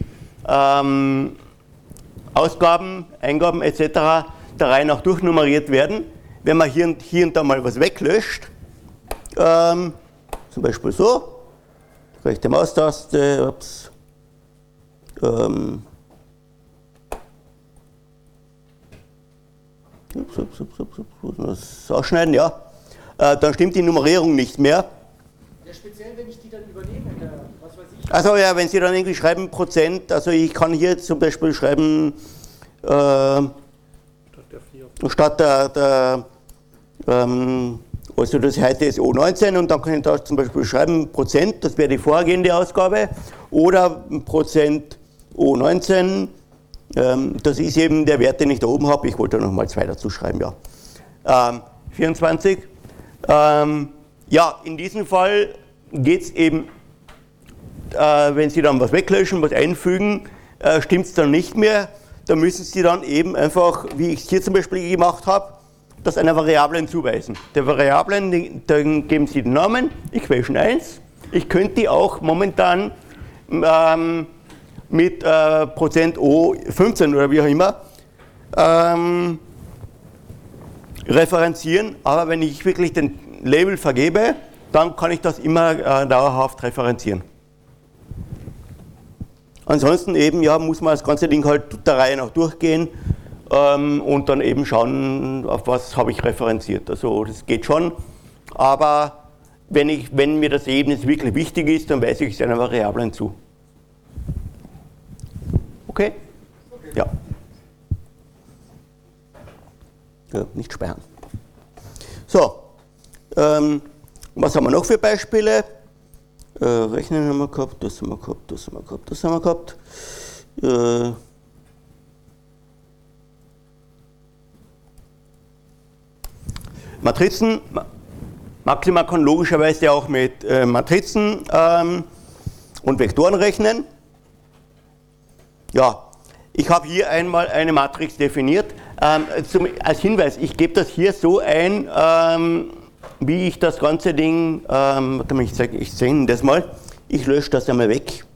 Ausgaben, Eingaben etc. der Reihe nach durchnummeriert werden. Wenn man hier und da mal was weglöscht, zum Beispiel so, rechte Maustaste, ups, das ausschneiden, ja, dann stimmt die Nummerierung nicht mehr. Ja, speziell, wenn ich die dann übernehme, was weiß ich. Also ja, wenn Sie dann irgendwie schreiben Prozent, also ich kann hier zum Beispiel schreiben, statt der Also das heute ist O19 und dann kann ich da zum Beispiel schreiben Prozent, das wäre die vorhergehende Ausgabe, oder Prozent O19, das ist eben der Wert, den ich da oben habe. Ich wollte nochmal 2 dazu schreiben, ja. 24. Ja, in diesem Fall geht es eben, wenn Sie dann was weglöschen, was einfügen, stimmt es dann nicht mehr. Da müssen Sie dann eben einfach, wie ich es hier zum Beispiel gemacht habe, das einer Variablen zuweisen. Der Variablen, dann geben Sie den Namen, Equation 1. Ich könnte die auch momentan mit Prozent O15 oder wie auch immer referenzieren, aber wenn ich wirklich den Label vergebe, dann kann ich das immer dauerhaft referenzieren. Ansonsten eben, ja, muss man das ganze Ding halt der Reihe nach durchgehen und dann eben schauen, auf was habe ich referenziert. Also das geht schon, aber wenn mir das Ergebnis wirklich wichtig ist, dann weise ich es einer Variablen zu. Okay? Ja. Ja, nicht speichern. So, was haben wir noch für Beispiele? Rechnen haben wir gehabt, das haben wir gehabt, das haben wir gehabt, das haben wir gehabt. Matrizen, Maxima kann logischerweise auch mit Matrizen und Vektoren rechnen. Ja, ich habe hier einmal eine Matrix definiert. Als Hinweis, ich gebe das hier so ein, wie ich das ganze Ding, warte mal, ich zeige Ihnen das mal. Ich lösche das einmal weg,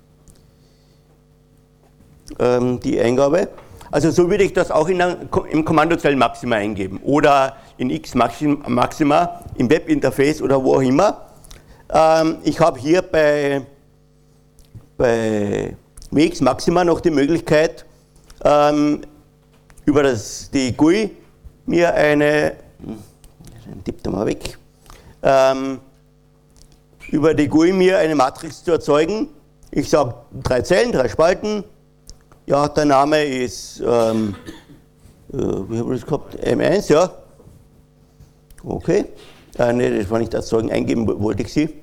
die Eingabe. Also so würde ich das auch im Kommandozeilen Maxima eingeben oder in X Maxima, im Webinterface oder wo auch immer. Ich habe hier bei WX Maxima noch die Möglichkeit, über die GUI mir tipp da mal weg, über die GUI mir eine Matrix zu erzeugen. Ich sage 3 Zellen, 3 Spalten. Ja, der Name ist, wie haben wir das gehabt? M1, ja. Okay. Ne, das war nicht erzeugen, eingeben wollte ich sie.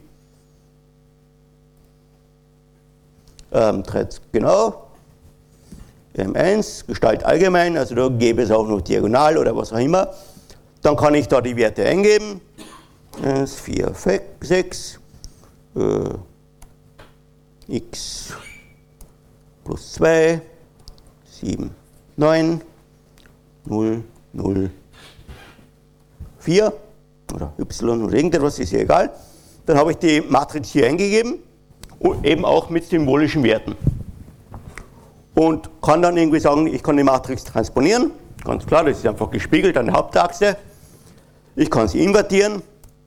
3, genau. M1, Gestalt allgemein, also da gäbe es auch noch diagonal oder was auch immer. Dann kann ich da die Werte eingeben. 1, 4, 6, x plus 2, 7, 9, 0, 0, 4 oder y oder irgendetwas, ist ja egal. Dann habe ich die Matrix hier eingegeben und eben auch mit symbolischen Werten. Und kann dann irgendwie sagen, ich kann die Matrix transponieren. Ganz klar, das ist einfach gespiegelt an der Hauptachse. Ich kann sie invertieren.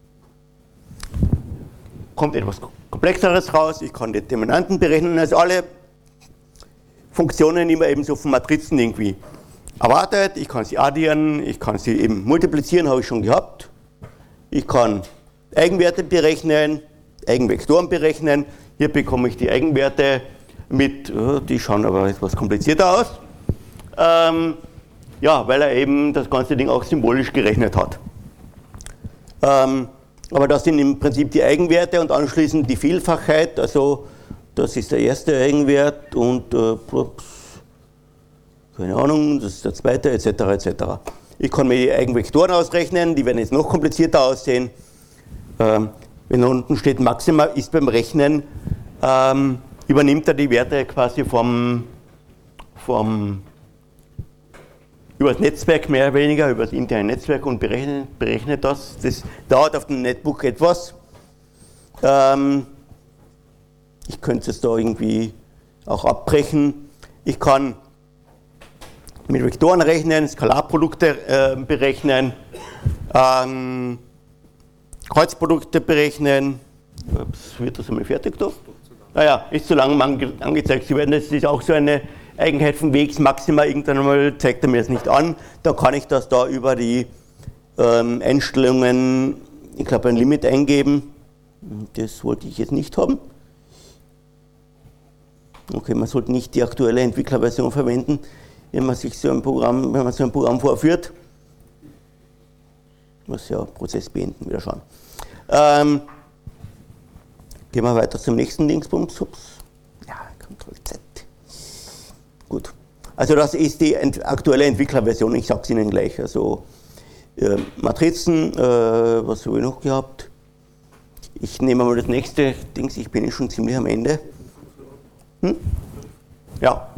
Kommt etwas Komplexeres raus. Ich kann die Determinanten berechnen. Also alle Funktionen, die man eben so von Matrizen irgendwie erwartet. Ich kann sie addieren, ich kann sie eben multiplizieren, habe ich schon gehabt. Ich kann Eigenwerte berechnen, Eigenvektoren berechnen. Hier bekomme ich die Eigenwerte mit, die schauen aber etwas komplizierter aus. Ja, weil er eben das ganze Ding auch symbolisch gerechnet hat. Aber das sind im Prinzip die Eigenwerte und anschließend die Vielfachheit. Also das ist der erste Eigenwert und keine Ahnung, das ist der zweite, etc. etc. Ich kann mir die Eigenvektoren ausrechnen, die werden jetzt noch komplizierter aussehen. Wenn unten steht Maxima, ist beim Rechnen, übernimmt er die Werte quasi über das Netzwerk mehr oder weniger, über das interne Netzwerk und berechnet das. Das dauert auf dem Netbook etwas. Ich könnte es da irgendwie auch abbrechen. Ich kann mit Vektoren rechnen, Skalarprodukte berechnen, Kreuzprodukte berechnen. Wird das einmal fertig da? Naja, ist zu lang angezeigt. Sie werden, das ist auch so eine Eigenheit von WX Maxima, irgendwann einmal zeigt er mir das nicht an. Dann kann ich das da über die Einstellungen, ich glaube ein Limit eingeben. Das wollte ich jetzt nicht haben. Okay, man sollte nicht die aktuelle Entwicklerversion verwenden, wenn man so ein Programm vorführt. muss ja Prozess beenden, wieder schauen. Gehen wir weiter zum nächsten Dingsbums. Ja, Ctrl-Z. Gut. Also das ist die aktuelle Entwicklerversion, ich sage es Ihnen gleich. Also Matrizen, was habe ich noch gehabt? Ich nehme mal das nächste Dings, ich bin schon ziemlich am Ende. Ja.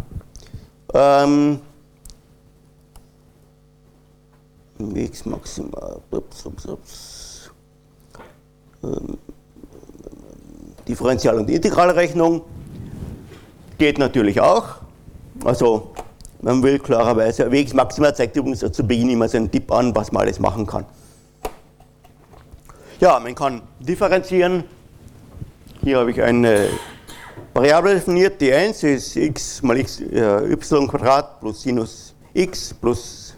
X maximal. Differential- und Integralrechnung geht natürlich auch. Also man will klarerweise, Wx maximal zeigt übrigens zu Beginn immer so einen Tipp an, was man alles machen kann. Ja, man kann differenzieren. Hier habe ich eine Variable definiert, die 1 ist x mal x, y² plus Sinus x plus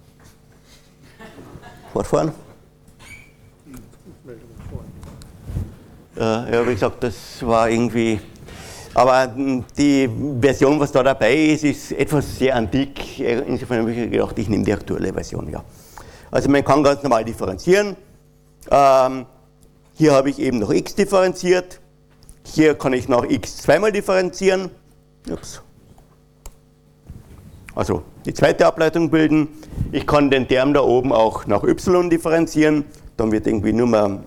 fortfahren. Ja, wie gesagt, das war irgendwie, aber die Version, was da dabei ist, ist etwas sehr antik. Insofern habe ich gedacht, ich nehme die aktuelle Version. Ja. Also man kann ganz normal differenzieren. Hier habe ich eben noch x differenziert. Hier kann ich noch x zweimal differenzieren. Ups. Also die zweite Ableitung bilden. Ich kann den Term da oben auch nach y differenzieren. Dann wird irgendwie nur mal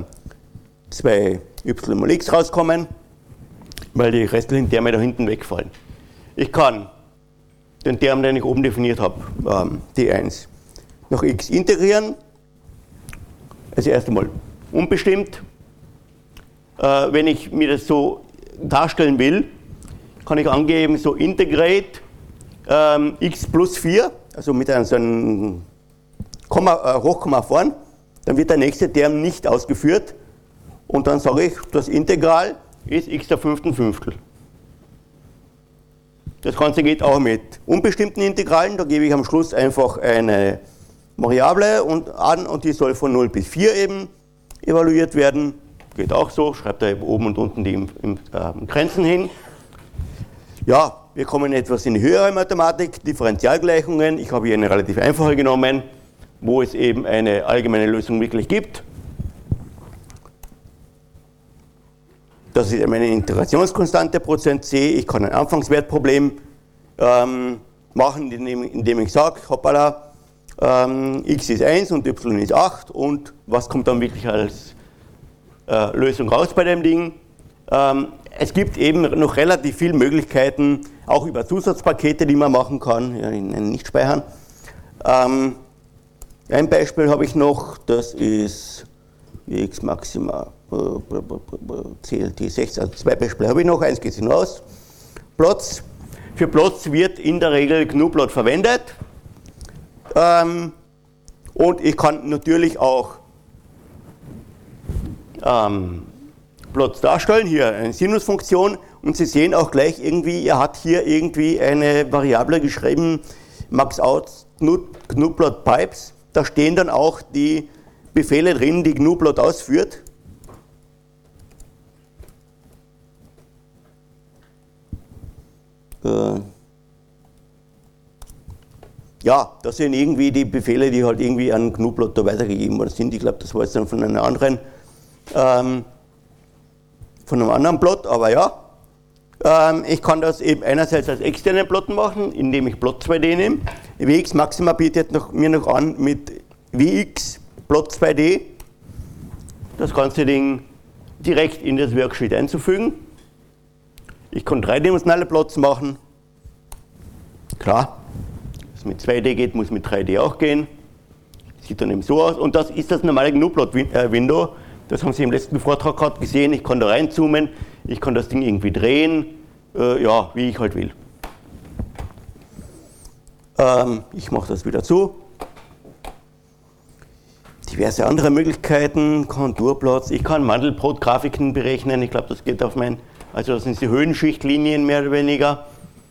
2 y mal x rauskommen, weil die restlichen Terme da hinten wegfallen. Ich kann den Term, den ich oben definiert habe, d1, nach x integrieren. Also erst einmal unbestimmt. Wenn ich mir das so darstellen will, kann ich angeben, so integrate x plus 4, also mit einem so einem Hochkomma vorn, dann wird der nächste Term nicht ausgeführt und dann sage ich, das Integral ist x der 5. Fünftel. Das Ganze geht auch mit unbestimmten Integralen, da gebe ich am Schluss einfach eine Variable an und die soll von 0 bis 4 eben evaluiert werden. Geht auch so, schreibt da eben oben und unten die Grenzen hin. Ja, wir kommen etwas in die höhere Mathematik, Differentialgleichungen. Ich habe hier eine relativ einfache genommen, wo es eben eine allgemeine Lösung wirklich gibt. Das ist meine Integrationskonstante %c. Ich kann ein Anfangswertproblem machen, indem ich sage, hoppala, x ist 1 und y ist 8 und was kommt dann wirklich als Lösung raus bei dem Ding. Es gibt eben noch relativ viele Möglichkeiten, auch über Zusatzpakete, die man machen kann, ja, nicht speichern. Ein Beispiel habe ich noch, das ist x maximal CLT6, also 2 Beispiele habe ich noch, eins geht sich nur aus. Plots. Für Plots wird in der Regel GNU-Plot verwendet. Und ich kann natürlich auch Plots darstellen, hier eine Sinusfunktion und Sie sehen auch gleich irgendwie, er hat hier irgendwie eine Variable geschrieben, maxout GNU-Plot pipes, da stehen dann auch die Befehle drin, die GNU-Plot ausführt. Ja, das sind irgendwie die Befehle, die halt irgendwie an GNU-Plot da weitergegeben worden sind. Ich glaube, das war jetzt dann von einer anderen von einem anderen Plot, aber ja. Ich kann das eben einerseits als externen Plot machen, indem ich Plot 2D nehme. Wx Maxima bietet mir noch an mit Wx Plot 2D das ganze Ding direkt in das Worksheet einzufügen. Ich kann dreidimensionale Plots machen. Klar, was mit 2D geht, muss mit 3D auch gehen. Sieht dann eben so aus. Und das ist das normale GNU-Plot-Window. Das haben Sie im letzten Vortrag gerade gesehen. Ich kann da reinzoomen, ich kann das Ding irgendwie drehen, ja, wie ich halt will. Ich mache das wieder zu. Diverse andere Möglichkeiten, Konturplots. Ich kann Mandelbrot-Grafiken berechnen. Ich glaube, das geht auf also das sind die Höhenschichtlinien mehr oder weniger.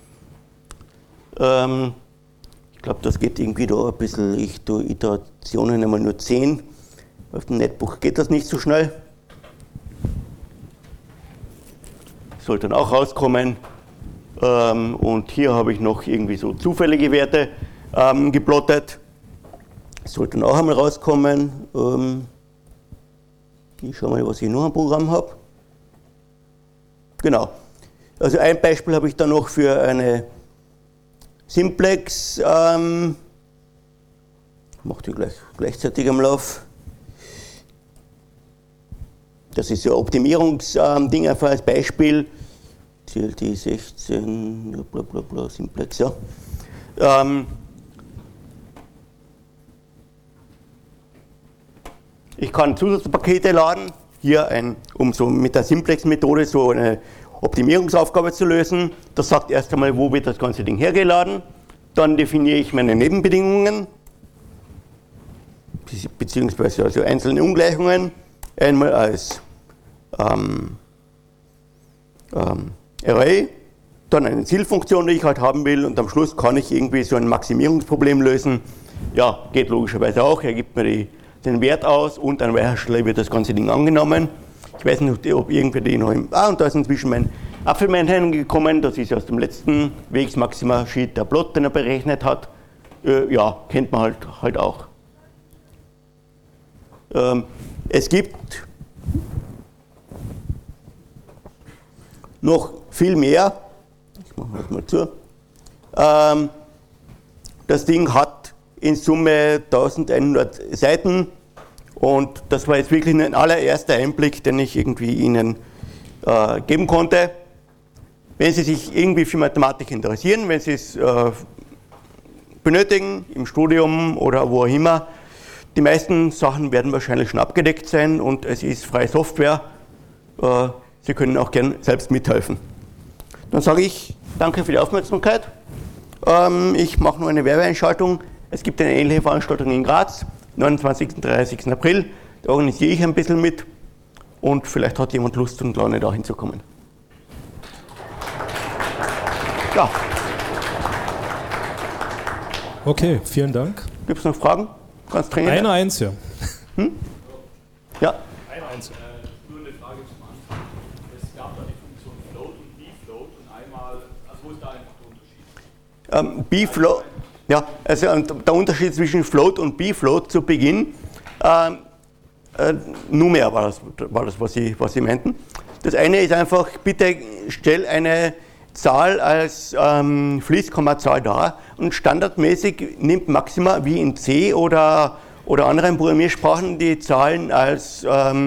Ich glaube, das geht irgendwie da ein bisschen, ich tue Iterationen einmal nur 10. Auf dem Netbook geht das nicht so schnell. Sollte dann auch rauskommen. Und hier habe ich noch irgendwie so zufällige Werte geplottet. sollte dann auch einmal rauskommen. Ich schaue mal, was ich noch am Programm habe. Genau. Also ein Beispiel habe ich da noch für eine Simplex. Macht die gleichzeitig am Lauf. Das ist ja Optimierungsding einfach als Beispiel. CLT 16, bla bla bla, Simplex, ja. Ich kann Zusatzpakete laden, hier um so mit der Simplex-Methode so eine Optimierungsaufgabe zu lösen. Das sagt erst einmal, wo wird das ganze Ding hergeladen. Dann definiere ich meine Nebenbedingungen, beziehungsweise also einzelne Ungleichungen, einmal als Array, dann eine Zielfunktion, die ich halt haben will, und am Schluss kann ich irgendwie so ein Maximierungsproblem lösen. Ja, geht logischerweise auch, er gibt mir den Wert aus und an welcher Stelle wird das ganze Ding angenommen. Ich weiß nicht, ob irgendwer die noch und da ist inzwischen mein Apfelmännchen gekommen, das ist aus dem letzten Wegs Maxima Sheet der Plot, den er berechnet hat. Ja, kennt man halt auch. Es gibt noch viel mehr. Ich mache das mal zu. Das Ding hat in Summe 1100 Seiten und das war jetzt wirklich ein allererster Einblick, den ich irgendwie Ihnen geben konnte. Wenn Sie sich irgendwie für Mathematik interessieren, wenn Sie es benötigen, im Studium oder wo auch immer, die meisten Sachen werden wahrscheinlich schon abgedeckt sein und es ist freie Software. Sie können auch gern selbst mithelfen. Dann sage ich danke für die Aufmerksamkeit. Ich mache noch eine Werbeeinschaltung. Es gibt eine ähnliche Veranstaltung in Graz, 29. und 30. April. Da organisiere ich ein bisschen mit und vielleicht hat jemand Lust und Laune, da hinzukommen. Ja. Okay, vielen Dank. Gibt es noch Fragen? Ganz dringend. Eine Einzige. Ja. Eine Einzige. Nur eine Frage zum Anfang. Es gab da die Funktion Float und B-Float und einmal, also wo ist da einfach der Unterschied? B-Float, ja, also der Unterschied zwischen Float und B-Float zu Beginn, Numer war das, was Sie meinten. Das eine ist einfach, bitte stell eine Zahl als Fließkommazahl dar und standardmäßig nimmt Maxima wie in C oder anderen Programmiersprachen die Zahlen als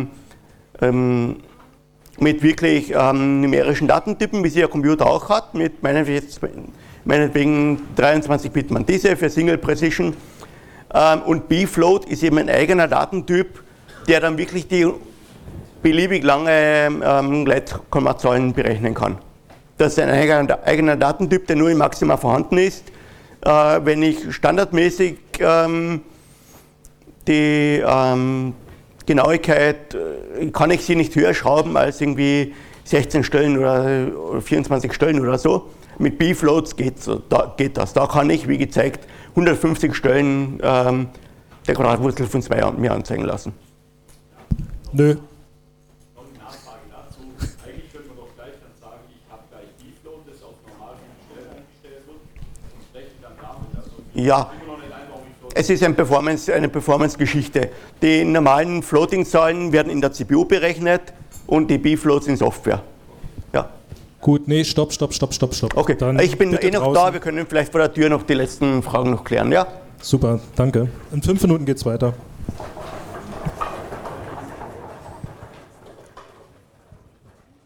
mit wirklich numerischen Datentypen, wie sie Ihr Computer auch hat, mit meinetwegen 23-Bit Mantisse für Single Precision. Und B-Float ist eben ein eigener Datentyp, der dann wirklich die beliebig lange Gleitkommazahlen berechnen kann. Das ist ein eigener Datentyp, der nur in Maxima vorhanden ist. Wenn ich standardmäßig die Genauigkeit, kann ich sie nicht höher schrauben als irgendwie 16 Stellen oder 24 Stellen oder so. Mit B-Floats geht das. Da kann ich, wie gezeigt, 150 Stellen der Quadratwurzel von 2 mir anzeigen lassen. Nö. Noch eine Nachfrage dazu. Eigentlich könnte man doch gleich dann sagen, ich habe gleich B-Float, das auf normal Stellen eingestellt wird und spreche dann damit. Also ja. Es ist eine Performance-Geschichte. Die normalen Floating-Zahlen werden in der CPU berechnet und die B-Floats in Software. Ja. Gut, nee, stopp. Okay, Dann ich bin bitte noch draußen. da, wir können vielleicht vor der Tür noch die letzten Fragen noch klären, ja? Super, danke. In 5 Minuten geht's weiter.